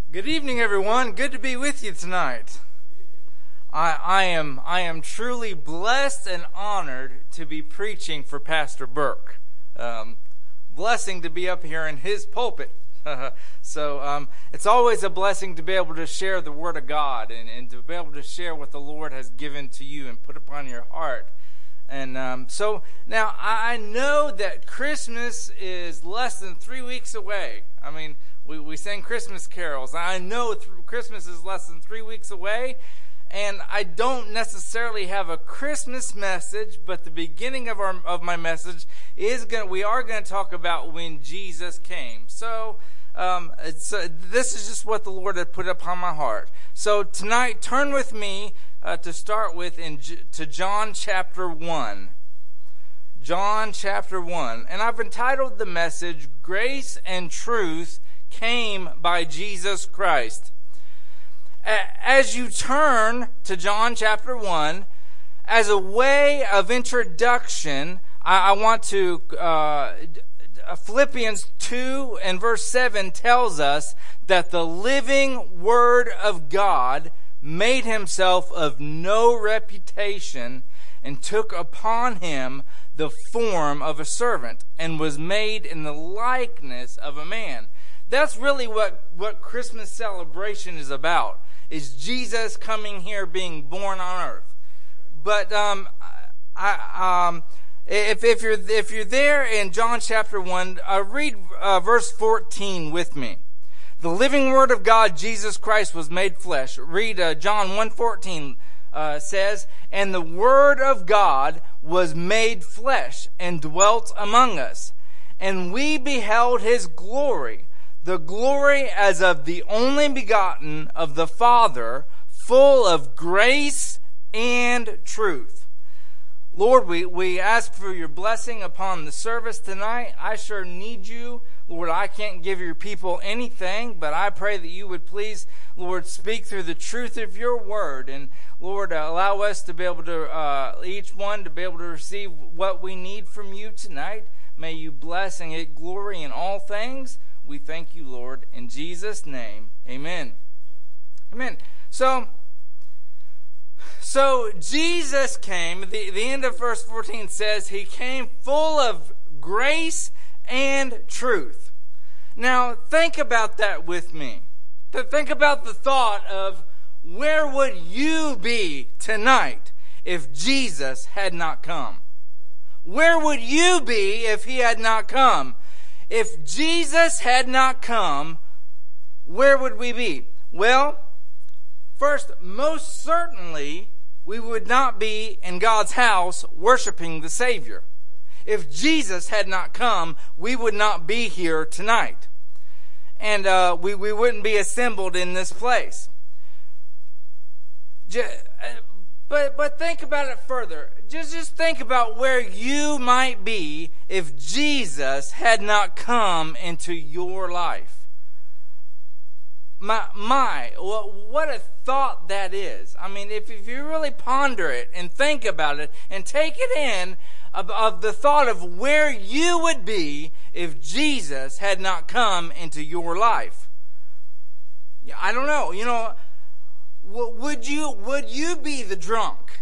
Good evening, everyone. Good to be with you tonight. I am truly blessed and honored to be preaching for Pastor Burke. Blessing to be up here in his pulpit. So it's always a blessing to be able to share the Word of God and to be able to share what the Lord has given to you and put upon your heart. And so now I know that Christmas is less than 3 weeks away. I mean, we sing Christmas carols. I know Christmas is less than 3 weeks away, and I don't necessarily have a Christmas message, but the beginning of my message we are going to talk about when Jesus came. So this is just what the Lord had put upon my heart. So tonight, turn with me to start with to John chapter 1. John chapter 1. And I've entitled the message, Grace and Truth Came by Jesus Christ. As you turn to John chapter 1, as a way of introduction, I want to, Philippians 2 and verse 7 tells us that the living Word of God made himself of no reputation and took upon him the form of a servant and was made in the likeness of a man. That's really what Christmas celebration is about, is Jesus coming here, being born on earth. But if you're there in John chapter 1, read verse 14 with me. The living Word of God, Jesus Christ, was made flesh. Read John 1:14 says, and the Word of God was made flesh and dwelt among us. And we beheld his glory, the glory as of the only begotten of the Father, full of grace and truth. Lord, we ask for your blessing upon the service tonight. I sure need you. Lord, I can't give your people anything, but I pray that you would please, Lord, speak through the truth of your word. And Lord, allow us to be able to, each one to be able to receive what we need from you tonight. May you bless and get glory in all things. We thank you, Lord, in Jesus' name. Amen. Amen. So Jesus came. The end of verse 14 says he came full of grace and truth. Now, think about that with me. Think about the thought of where would you be tonight if Jesus had not come? Where would you be if he had not come? If Jesus had not come, where would we be? Well, first, most certainly, we would not be in God's house worshiping the Savior. If Jesus had not come, we would not be here tonight. And we wouldn't be assembled in this place. But think about it further. Just think about where you might be if Jesus had not come into your life. What a thought that is. I mean, if you really ponder it and think about it and take it in of the thought of where you would be if Jesus had not come into your life. Yeah, I don't know. You know, would you be the drunk?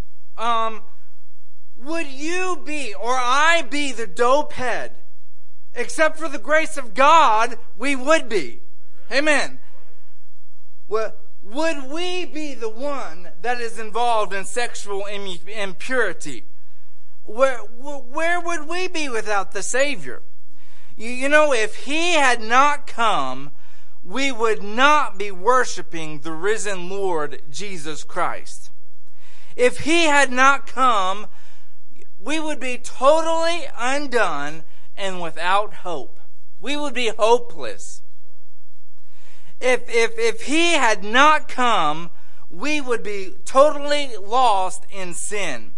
Would you be, or I be, the dope head? Except for the grace of God, we would be. Amen. Well, would we be the one that is involved in sexual impurity? Where would we be without the Savior? You know, if he had not come, we would not be worshiping the risen Lord Jesus Christ. If he had not come, we would be totally undone and without hope. We would be hopeless. If he had not come, we would be totally lost in sin.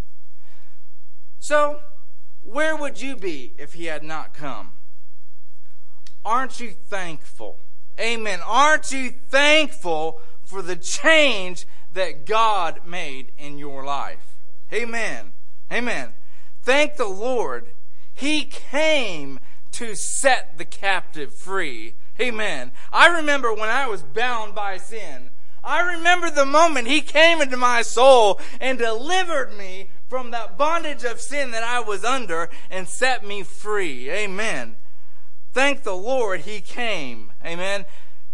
So, where would you be if he had not come? Aren't you thankful? Amen. Aren't you thankful for the change that God made in your life? Amen. Amen. Thank the Lord. He came to set the captive free, Amen. I remember when I was bound by sin. I remember the moment He came into my soul and delivered me from that bondage of sin that I was under and set me free. Amen. Thank the Lord He came. Amen.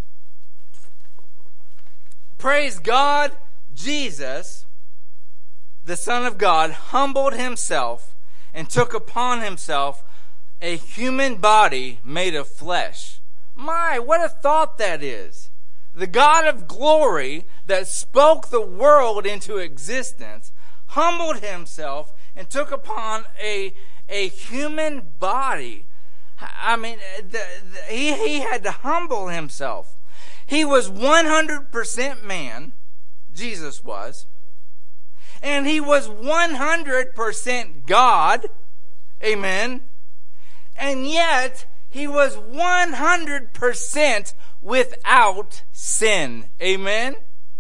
Praise God, Jesus, the Son of God, humbled Himself and took upon Himself a human body made of flesh. My, what a thought that is. The God of glory that spoke the world into existence humbled Himself and took upon a human body. I mean, He had to humble Himself. He was 100% man, Jesus was, and He was 100% God, amen, and yet He was 100% without sin, amen.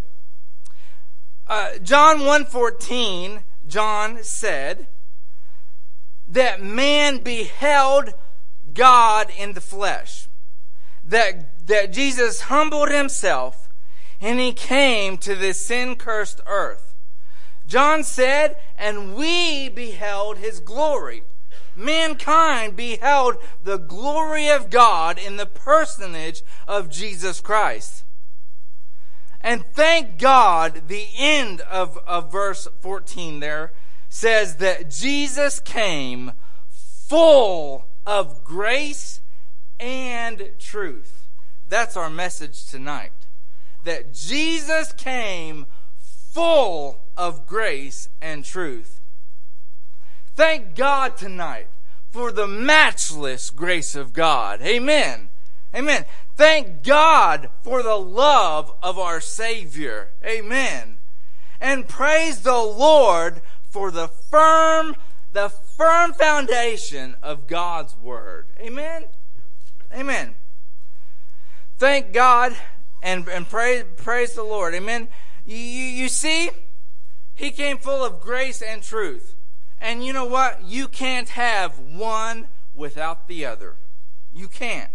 John 1:14, John said that man beheld God in the flesh, that Jesus humbled Himself and He came to this sin-cursed earth. John said, and we beheld His glory. Mankind beheld the glory of God in the personage of Jesus Christ. And thank God, the end of verse 14 there says that Jesus came full of grace and truth. That's our message tonight. That Jesus came full of grace and truth. Thank God tonight for the matchless grace of God. Amen. Amen. Thank God for the love of our Savior. Amen. And praise the Lord for the firm foundation of God's Word. Amen. Amen. Thank God and praise the Lord. Amen. You see, He came full of grace and truth. And you know what? You can't have one without the other. You can't.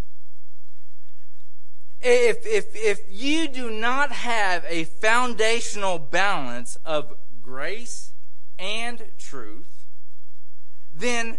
If you do not have a foundational balance of grace and truth, then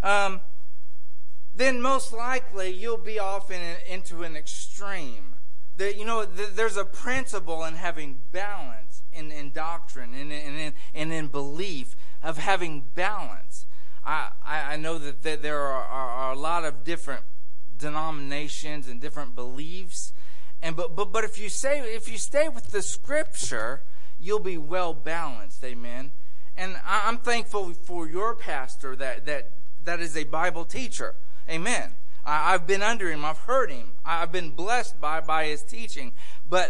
most likely you'll be off into an extreme. There's a principle in having balance in doctrine and in belief of having balance. I know that there are a lot of different denominations and different beliefs, but if you stay with the Scripture, you'll be well balanced. Amen. And I'm thankful for your pastor that is a Bible teacher. Amen. I've been under him. I've heard him. I've been blessed by his teaching. But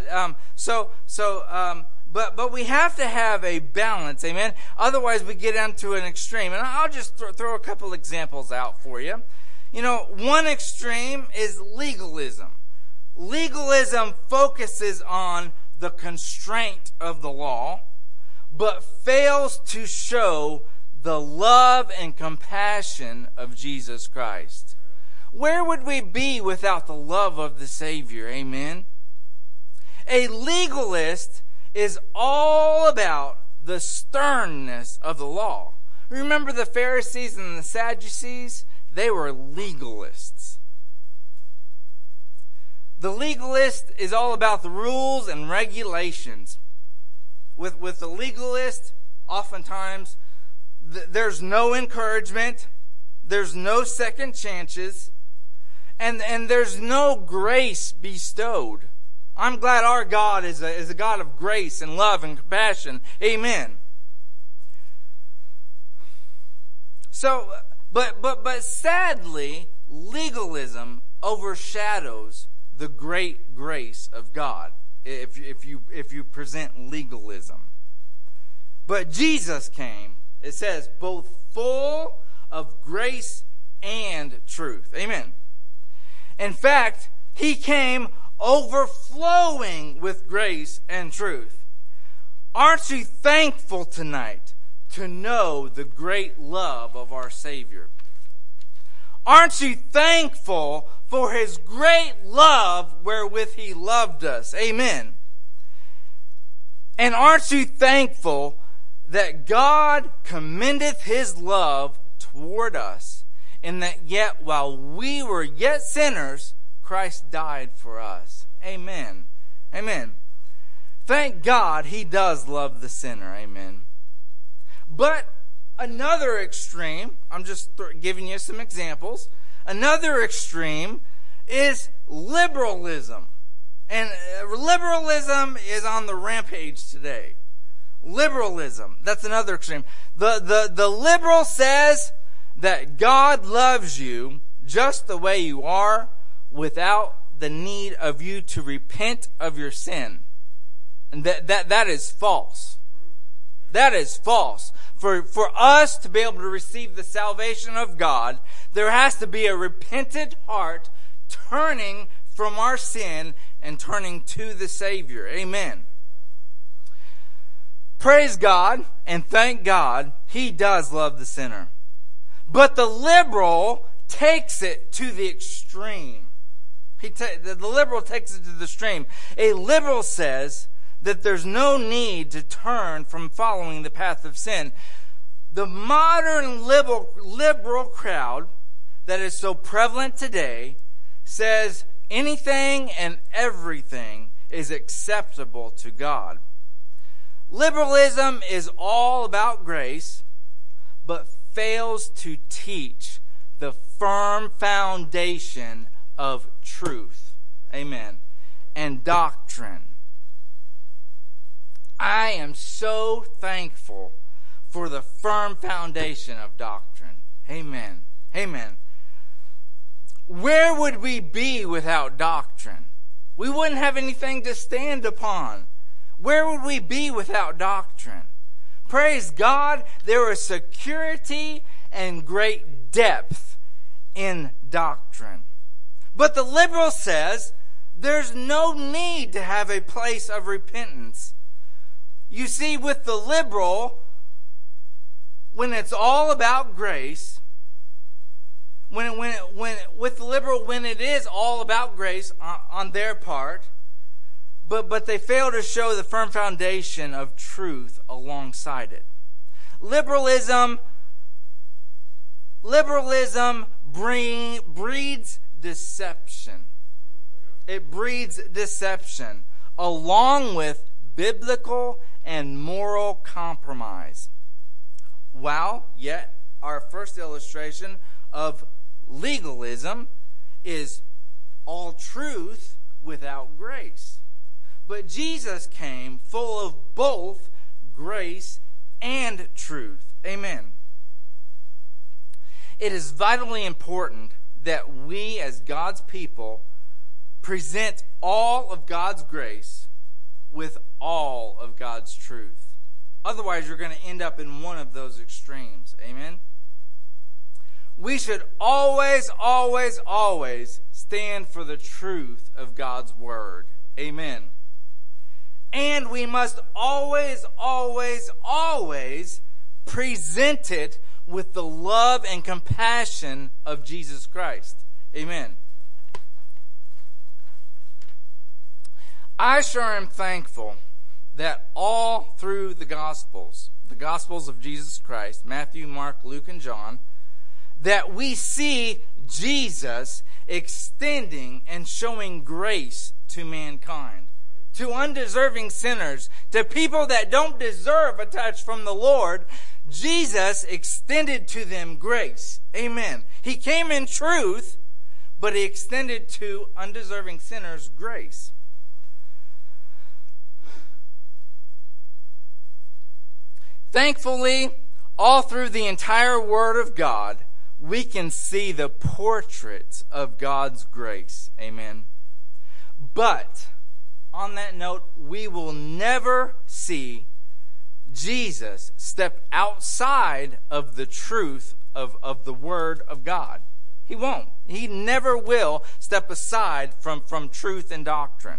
But we have to have a balance, amen? Otherwise, we get into an extreme. And I'll just throw a couple examples out for you. One extreme is legalism. Legalism focuses on the constraint of the law, but fails to show the love and compassion of Jesus Christ. Where would we be without the love of the Savior? Amen? A legalist is all about the sternness of the law. Remember the Pharisees and the Sadducees? They were legalists. The legalist is all about the rules and regulations. With the legalist, oftentimes, there's no encouragement, there's no second chances, and there's no grace bestowed. I'm glad our God is a God of grace and love and compassion. Amen. So, but sadly, legalism overshadows the great grace of God. If you present legalism, but Jesus came. It says both full of grace and truth. Amen. In fact, He came overflowing with grace and truth. Aren't you thankful tonight to know the great love of our Savior? Aren't you thankful for his great love wherewith he loved us. Amen. And aren't you thankful that God commendeth his love toward us, and that yet while we were yet sinners, Christ died for us. Amen. Amen. Thank God he does love the sinner. Amen. But another extreme, I'm just giving you some examples. Another extreme is liberalism. And liberalism is on the rampage today. Liberalism, that's another extreme. The liberal says that God loves you just the way you are without the need of you to repent of your sin. And that is false. That is false. For us to be able to receive the salvation of God, there has to be a repentant heart turning from our sin and turning to the Savior. Amen. Praise God and thank God, he does love the sinner. But the liberal takes it to the extreme. The liberal takes it to the extreme. A liberal says that there's no need to turn from following the path of sin. The modern liberal crowd that is so prevalent today says anything and everything is acceptable to God. Liberalism is all about grace, but fails to teach the firm foundation of truth. Amen. And doctrine. I am so thankful for the firm foundation of doctrine. Amen. Amen. Where would we be without doctrine? We wouldn't have anything to stand upon. Where would we be without doctrine? Praise God, there is security and great depth in doctrine. But the liberal says there's no need to have a place of repentance. You see, with the liberal, when it's all about grace, when it is all about grace on their part, but they fail to show the firm foundation of truth alongside it. Liberalism breeds deception. It breeds deception along with biblical and moral compromise. While yet our first illustration of legalism is all truth without grace. But Jesus came full of both grace and truth. Amen. It is vitally important that we as God's people present all of God's grace with all of God's truth. Otherwise, you're going to end up in one of those extremes. Amen. We should always, always, always stand for the truth of God's word. Amen. And we must always, always, always present it with the love and compassion of Jesus Christ. Amen. I sure am thankful that all through the Gospels of Jesus Christ, Matthew, Mark, Luke, and John, that we see Jesus extending and showing grace to mankind, to undeserving sinners, to people that don't deserve a touch from the Lord. Jesus extended to them grace. Amen. He came in truth, but he extended to undeserving sinners grace. Thankfully, all through the entire Word of God, we can see the portraits of God's grace. Amen. But, on that note, we will never see Jesus step outside of the truth of the Word of God. He won't. He never will step aside from truth and doctrine.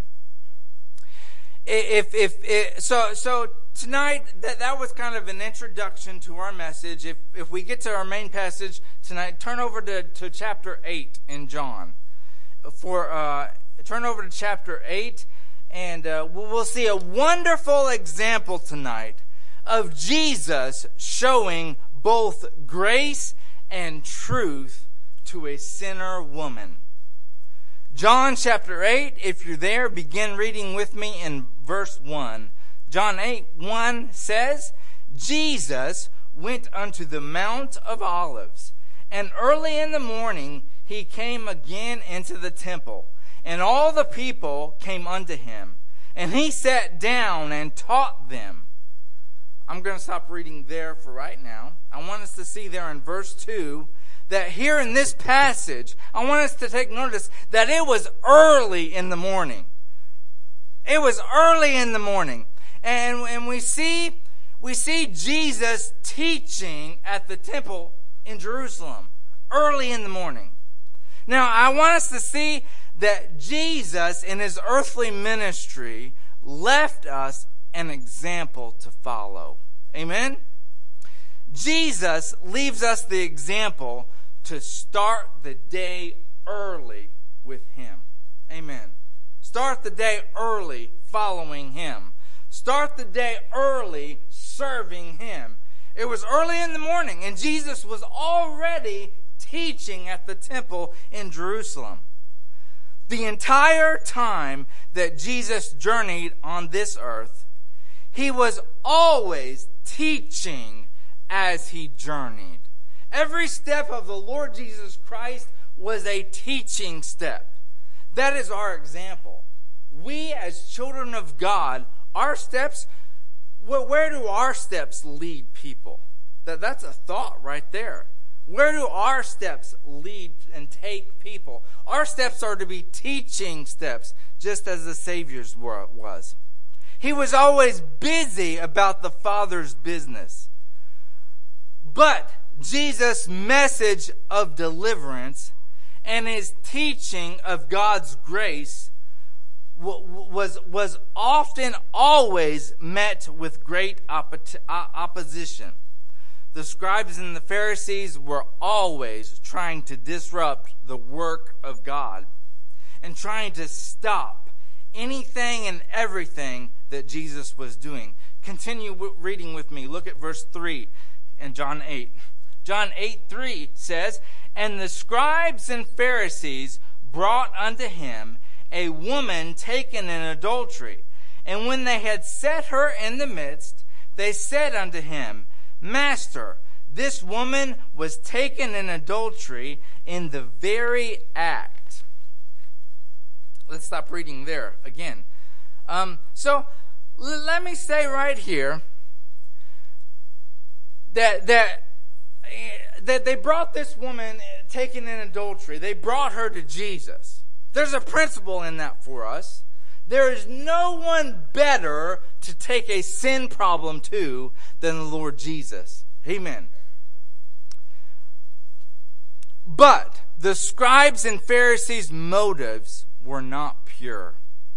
So tonight, that was kind of an introduction to our message. If we get to our main passage tonight, turn over to chapter 8 in John. turn over to chapter 8, and we'll see a wonderful example tonight of Jesus showing both grace and truth to a sinner woman. John chapter 8, if you're there, begin reading with me in verse 1. John 8:1 says, Jesus went unto the Mount of Olives, and early in the morning he came again into the temple, and all the people came unto him, and he sat down and taught them. I'm going to stop reading there for right now. I want us to see there in verse 2 that here in this passage, I want us to take notice that it was early in the morning. It was early in the morning. And we see Jesus teaching at the temple in Jerusalem early in the morning. Now, I want us to see that Jesus in his earthly ministry left us an example to follow. Amen? Jesus leaves us the example to start the day early with him. Amen. Start the day early following him. Start the day early serving him. It was early in the morning, and Jesus was already teaching at the temple in Jerusalem. The entire time that Jesus journeyed on this earth, he was always teaching as he journeyed. Every step of the Lord Jesus Christ was a teaching step. That is our example. We as children of God, our steps, where do our steps lead people? That's a thought right there. Where do our steps lead and take people? Our steps are to be teaching steps, just as the Savior's was. He was always busy about the Father's business. But Jesus' message of deliverance and his teaching of God's grace was often always met with great opposition. The scribes and the Pharisees were always trying to disrupt the work of God and trying to stop anything and everything that Jesus was doing. Continue reading with me. Look at verse 3 in John 8. John 8:3 says, And the scribes and Pharisees brought unto him a woman taken in adultery. And when they had set her in the midst, they said unto him, Master, this woman was taken in adultery in the very act. Let's stop reading there again. So let me say right here that they brought this woman taken in adultery. They brought her to Jesus. There's a principle in that for us. There is no one better to take a sin problem to than the Lord Jesus. Amen. But the scribes and Pharisees' motives were not pure.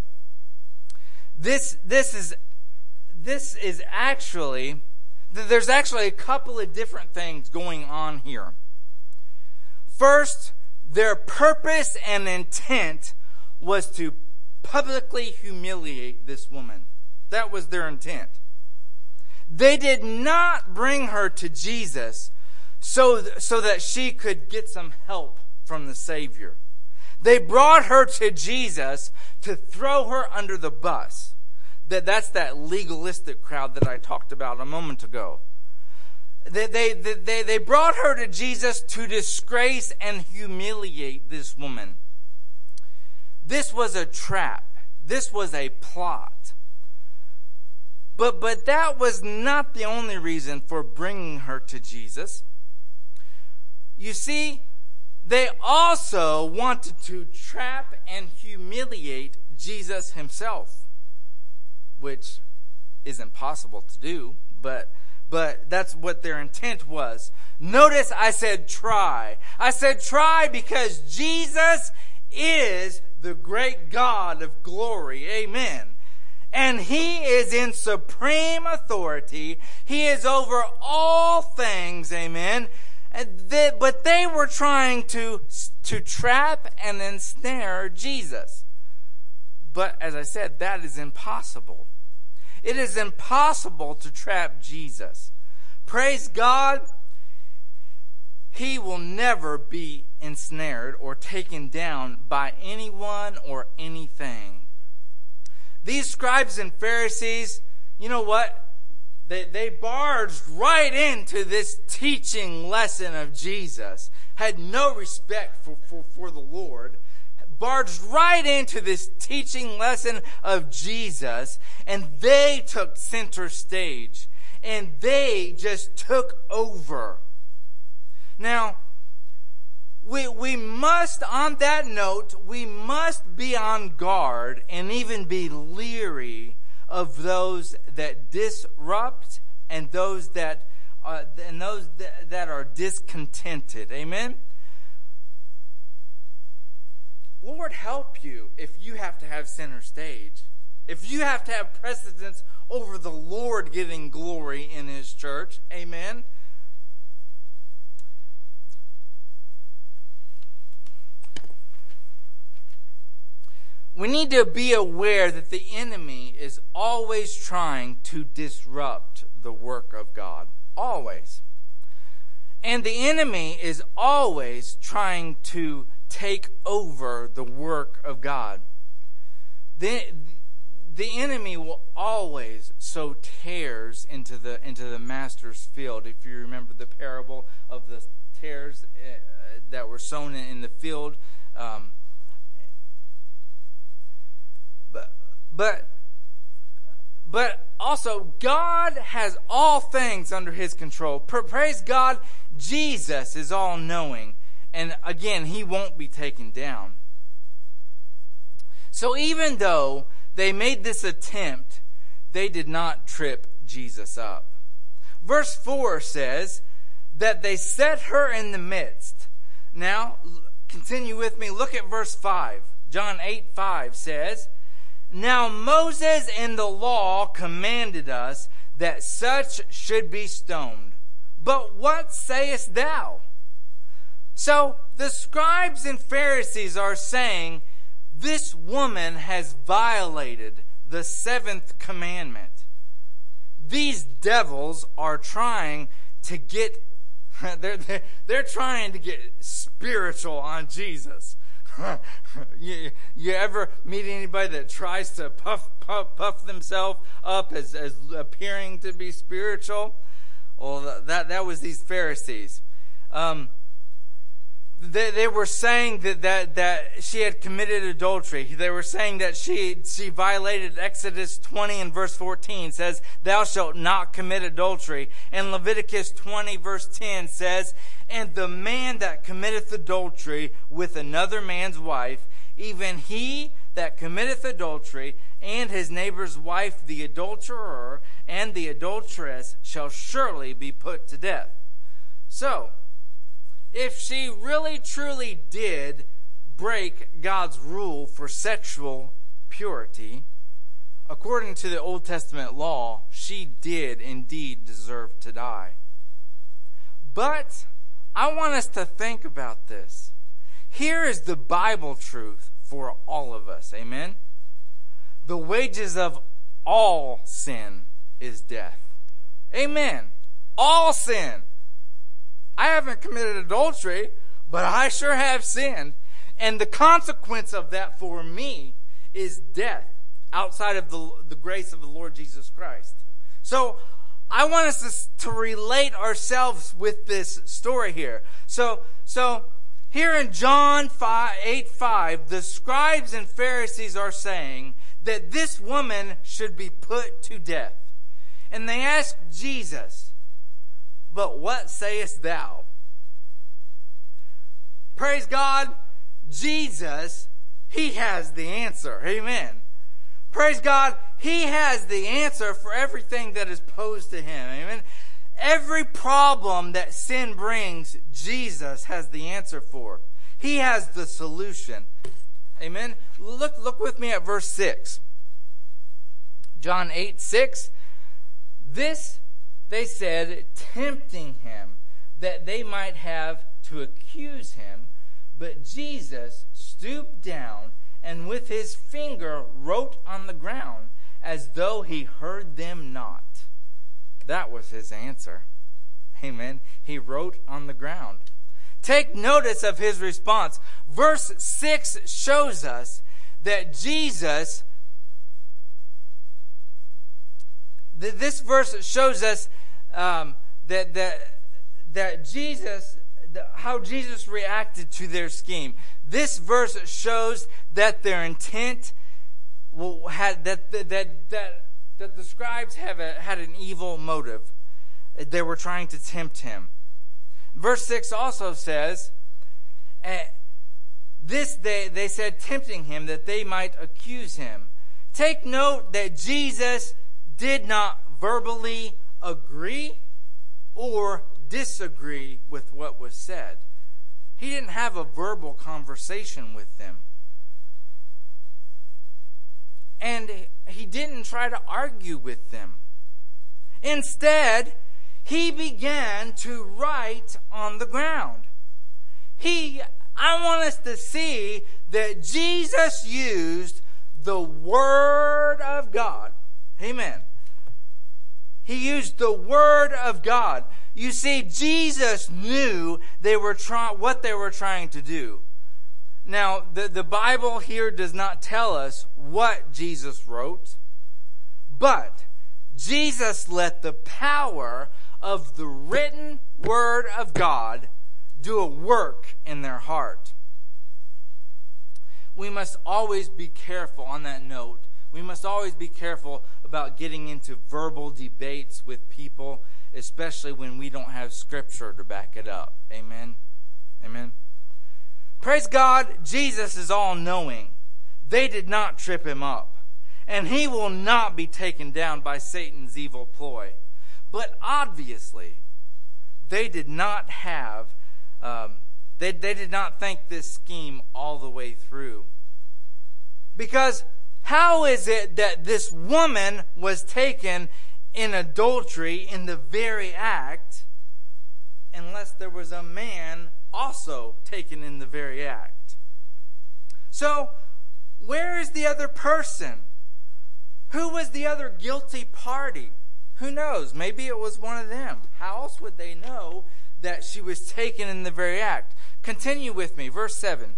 This is actually, there's actually a couple of different things going on here. First, their purpose and intent was to publicly humiliate this woman. That was their intent. They did not bring her to Jesus so that she could get some help from the Savior. They brought her to Jesus to throw her under the bus. That's that legalistic crowd that I talked about a moment ago. They brought her to Jesus to disgrace and humiliate this woman. This was a trap. This was a plot. But that was not the only reason for bringing her to Jesus. You see, they also wanted to trap and humiliate Jesus himself, which isn't possible to do, but that's what their intent was. Notice I said try. I said try because Jesus is the great God of glory. Amen. And he is in supreme authority. He is over all things. Amen. But they were trying to trap and ensnare Jesus. But as I said, that is impossible. It is impossible to trap Jesus. Praise God, he will never be ensnared or taken down by anyone or anything. These scribes and Pharisees, you know what? They barged right into this teaching lesson of Jesus, had no respect for the Lord, barged right into this teaching lesson of Jesus, and they took center stage, and they just took over. Now, we must, on that note, we must be on guard and even be leery of those that disrupt and those that are discontented. Amen? Lord help you if you have to have center stage. If you have to have precedence over the Lord getting glory in His church. Amen? We need to be aware that the enemy is always trying to disrupt the work of God. Always. And the enemy is always trying to take over the work of God. The enemy will always sow tares into the master's field. If you remember the parable of the tares that were sown in the field, But also, God has all things under His control. Praise God, Jesus is all-knowing. And again, He won't be taken down. So even though they made this attempt, they did not trip Jesus up. Verse 4 says that they set her in the midst. Now, continue with me. Look at verse 5. John 8:5 says, "Now Moses in the law commanded us that such should be stoned. But what sayest thou?" So the scribes and Pharisees are saying, this woman has violated the 7th commandment. These devils are trying to get, they're trying to get spiritual on Jesus. You ever meet anybody that tries to puff themselves up as appearing to be spiritual? Well, that was these Pharisees. They were saying that she had committed adultery. They were saying that she violated Exodus 20 and verse 14 says, "Thou shalt not commit adultery." And Leviticus 20 verse 10 says, "And the man that committeth adultery with another man's wife, even he that committeth adultery, and his neighbor's wife, the adulterer, and the adulteress, shall surely be put to death." So, if she really truly did break God's rule for sexual purity, according to the Old Testament law, she did indeed deserve to die. But I want us to think about this. Here is the Bible truth for all of us. Amen? The wages of all sin is death. Amen. All sin. I haven't committed adultery, but I sure have sinned. And the consequence of that for me is death outside of the grace of the Lord Jesus Christ. So I want us to relate ourselves with this story here. So here in John 8:5, the scribes and Pharisees are saying that this woman should be put to death. And they ask Jesus, "But what sayest thou?" Praise God, Jesus, He has the answer. Amen. Praise God, He has the answer for everything that is posed to Him. Amen. Every problem that sin brings, Jesus has the answer for. He has the solution. Amen. Look with me at verse 6. John 8:6. "This they said, tempting Him, that they might have to accuse him. But Jesus stooped down and with his finger wrote on the ground as though he heard them not. That was his answer. Amen. He wrote on the ground. Take notice of his response. Verse 6 shows us that Jesus, this verse shows us that Jesus, how Jesus reacted to their scheme. This verse shows that their intent had that the scribes had an evil motive. They were trying to tempt him. Verse 6 also says, they said, tempting him that they might accuse him. Take note that Jesus did not verbally agree or disagree with what was said. He didn't have a verbal conversation with them. And he didn't try to argue with them. Instead, he began to write on the ground. I want us to see that Jesus used the Word of God. Amen. He used the Word of God. You see, Jesus knew what they were trying to do. Now, the Bible here does not tell us what Jesus wrote, but Jesus let the power of the written Word of God do a work in their heart. We must always be careful on that note. We must always be careful about getting into verbal debates with people, especially when we don't have Scripture to back it up. Amen? Amen? Praise God, Jesus is all-knowing. They did not trip him up. And he will not be taken down by Satan's evil ploy. But obviously, they did not have, they did not think this scheme all the way through. Because how is it that this woman was taken in adultery in the very act, unless there was a man also taken in the very act? So, where is the other person? Who was the other guilty party? Who knows? Maybe it was one of them. How else would they know that she was taken in the very act? Continue with me, verse 7.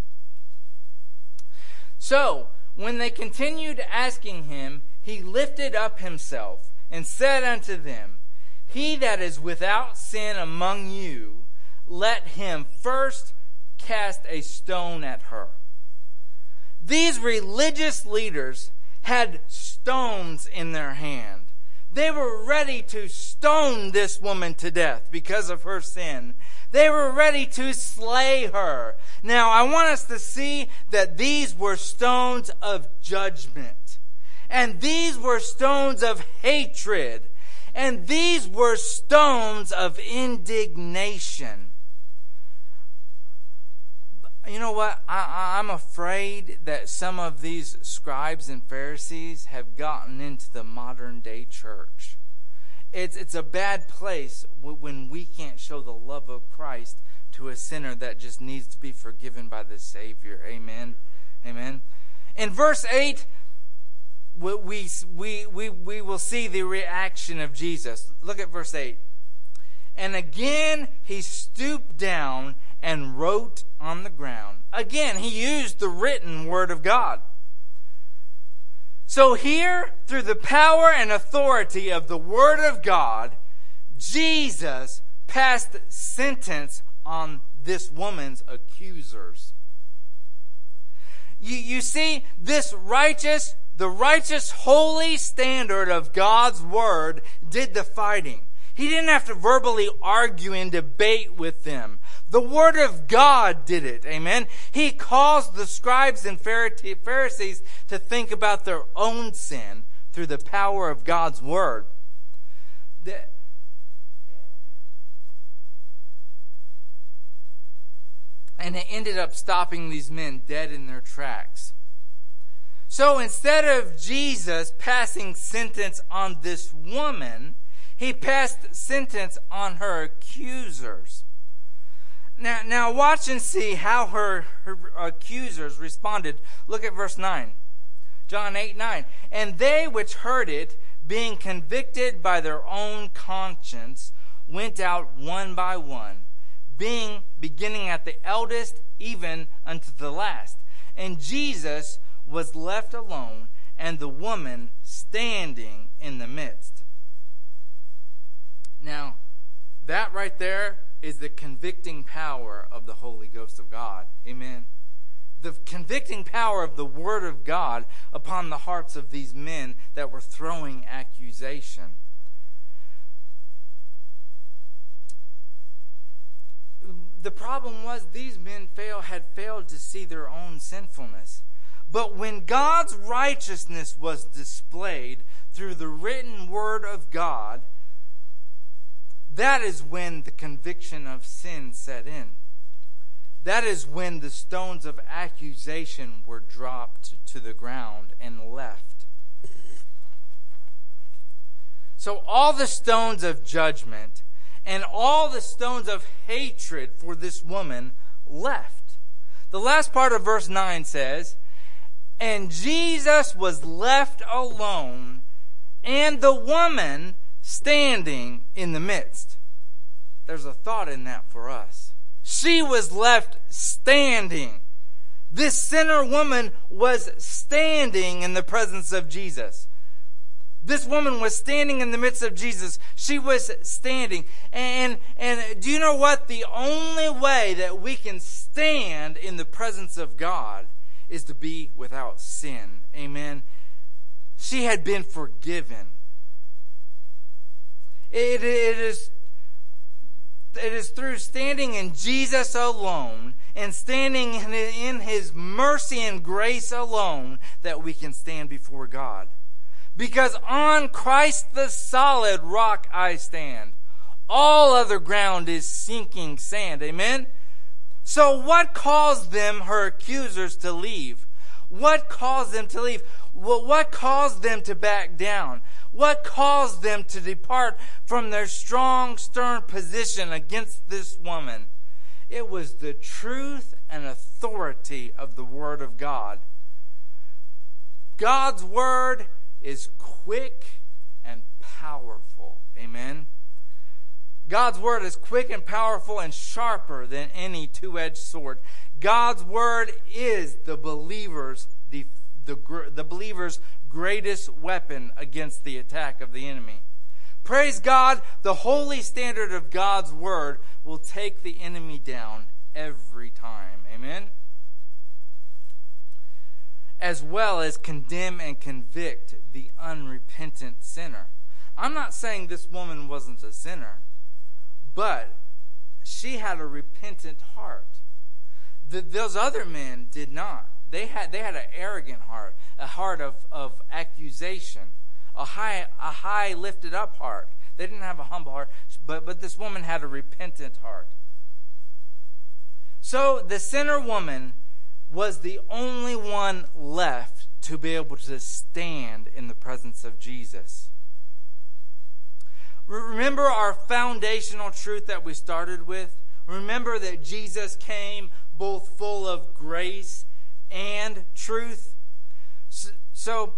So, when they continued asking him, he lifted up himself and said unto them, He that is without sin among you, let him first cast a stone at her. These religious leaders had stones in their hand. They were ready to stone this woman to death because of her sin. They were ready to slay her. Now, I want us to see that these were stones of judgment. And these were stones of hatred. And these were stones of indignation. You know what? I'm afraid that some of these scribes and Pharisees have gotten into the modern day church. It's a bad place when we can't show the love of Christ to a sinner that just needs to be forgiven by the Savior. Amen. Amen. In verse 8, we will see the reaction of Jesus. Look at verse 8. And again he stooped down and wrote on the ground. Again, he used the written Word of God. So here, through the power and authority of the Word of God, Jesus passed sentence on this woman's accusers. You see, the righteous, holy standard of God's Word did the fighting. He didn't have to verbally argue and debate with them. The Word of God did it. Amen. He caused the scribes and Pharisees to think about their own sin through the power of God's Word. And it ended up stopping these men dead in their tracks. So instead of Jesus passing sentence on this woman, he passed sentence on her accusers. Now watch and see how her accusers responded. Look at verse 9. John 8:9. And they which heard it, being convicted by their own conscience, went out one by one, beginning at the eldest, even unto the last. And Jesus was left alone, and the woman standing in the midst. Now, that right there is the convicting power of the Holy Ghost of God. Amen. The convicting power of the Word of God upon the hearts of these men that were throwing accusation. The problem was these men had failed to see their own sinfulness. But when God's righteousness was displayed through the written Word of God, that is when the conviction of sin set in. That is when the stones of accusation were dropped to the ground and left. So all the stones of judgment and all the stones of hatred for this woman left. The last part of verse 9 says, and Jesus was left alone, and the woman standing in the midst. There's a thought in that for us. She was left standing. This sinner woman was standing in the presence of Jesus. This woman was standing in the midst of Jesus. She was standing. And do you know what? The only way that we can stand in the presence of God is to be without sin. Amen. She had been forgiven. It is through standing in Jesus alone and standing in His mercy and grace alone that we can stand before God. Because on Christ the solid rock I stand. All other ground is sinking sand. Amen? So what caused them, her accusers, to leave? What caused them to leave? What caused them to back down? What caused them to depart from their strong, stern position against this woman? It was the truth and authority of the Word of God. God's Word is quick and powerful. Amen. God's Word is quick and powerful and sharper than any two-edged sword. God's Word is the believer's greatest weapon against the attack of the enemy. Praise God, the holy standard of God's Word will take the enemy down every time. Amen? As well as condemn and convict the unrepentant sinner. I'm not saying this woman wasn't a sinner, but she had a repentant heart. Those other men did not. They had an arrogant heart, a heart of accusation, a high lifted up heart. They didn't have a humble heart, but this woman had a repentant heart. So the sinner woman was the only one left to be able to stand in the presence of Jesus. Remember our foundational truth that we started with? Remember that Jesus came both full of grace and truth. So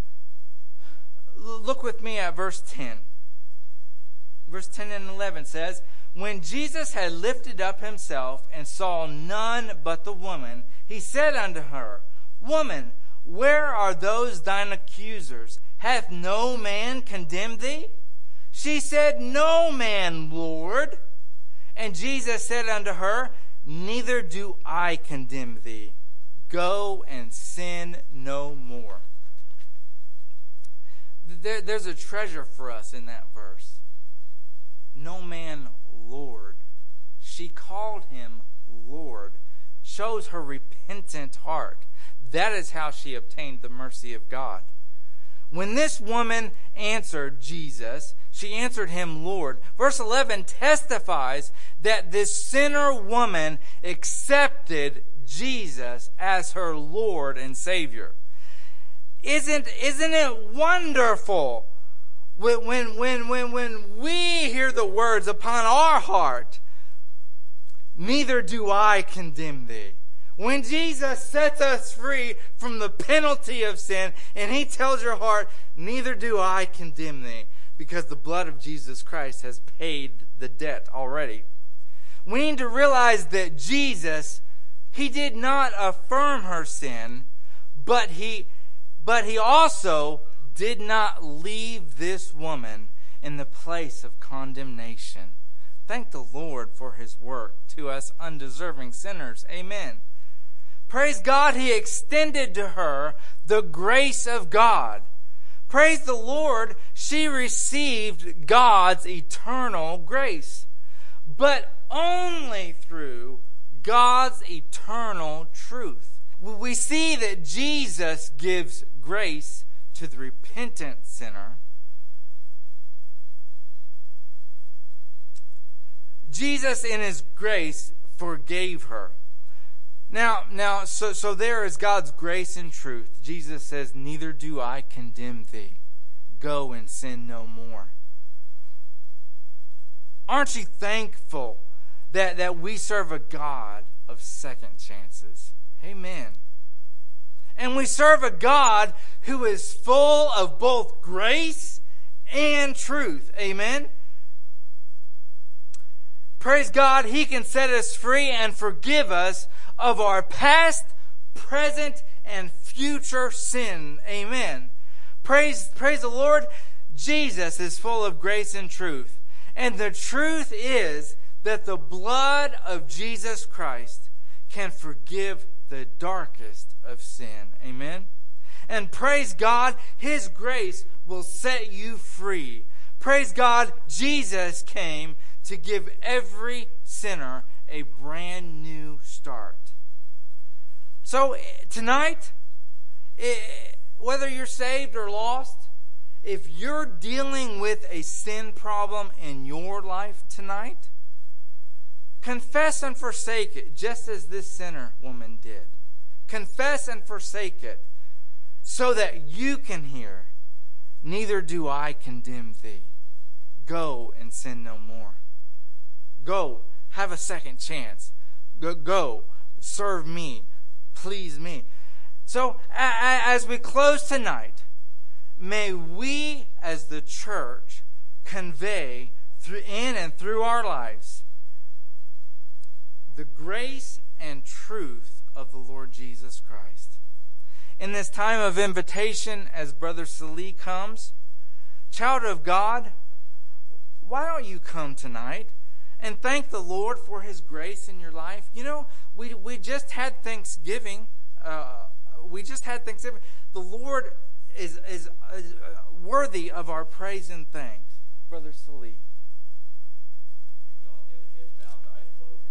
look with me at verse 10. Verse 10 and 11 says, when Jesus had lifted up himself and saw none but the woman, he said unto her, Woman, where are those thine accusers? Hath no man condemned thee? She said, No man, Lord. And Jesus said unto her, Neither do I condemn thee. Go and sin no more. There's a treasure for us in that verse. No man, Lord. She called him Lord. Shows her repentant heart. That is how she obtained the mercy of God. When this woman answered Jesus, she answered him Lord. Verse 11 testifies that this sinner woman accepted Jesus as her Lord and Savior. Isn't it wonderful When we hear the words upon our heart, neither do I condemn thee. When Jesus sets us free from the penalty of sin, and he tells your heart, neither do I condemn thee, because the blood of Jesus Christ has paid the debt already. We need to realize that Jesus, he did not affirm her sin, but he also did not leave this woman in the place of condemnation. Thank the Lord for his work to us undeserving sinners. Amen. Praise God, he extended to her the grace of God. Praise the Lord, she received God's eternal grace, but only through God's eternal truth. We see that Jesus gives grace to the repentant sinner. Jesus in his grace forgave her. Now, so there is God's grace and truth. Jesus says, neither do I condemn thee. Go and sin no more. Aren't you thankful that we serve a God of second chances? Amen. And we serve a God who is full of both grace and truth. Amen. Praise God, he can set us free and forgive us of our past, present, and future sin. Amen. Praise the Lord. Jesus is full of grace and truth. And the truth is that the blood of Jesus Christ can forgive the darkest of sin. Amen. And praise God, his grace will set you free. Praise God, Jesus came to give every sinner a brand new start. So tonight, whether you're saved or lost, if you're dealing with a sin problem in your life tonight, confess and forsake it, just as this sinner woman did. Confess and forsake it, so that you can hear, neither do I condemn thee. Go and sin no more. Go, have a second chance. Go, serve me, please me. So, as we close tonight, may we as the church convey in and through our lives the grace and truth of the Lord Jesus Christ. In this time of invitation, as Brother Salih comes, child of God, why don't you come tonight and thank the Lord for his grace in your life? You know, we just had Thanksgiving. The Lord is worthy of our praise and thanks. Brother Salih.